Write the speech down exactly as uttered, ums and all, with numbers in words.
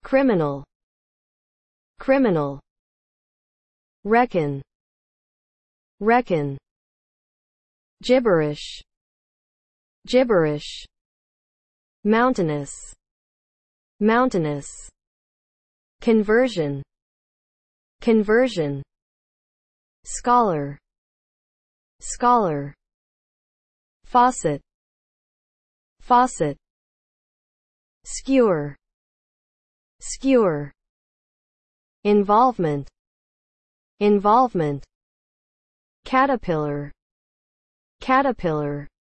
criminal, criminal, reckon, reckon, gibberish, gibberish, mountainous, mountainous, conversion, conversion, scholar, scholar, faucet, faucet, skewer, skewer, involvement, involvement, caterpillar, caterpillar,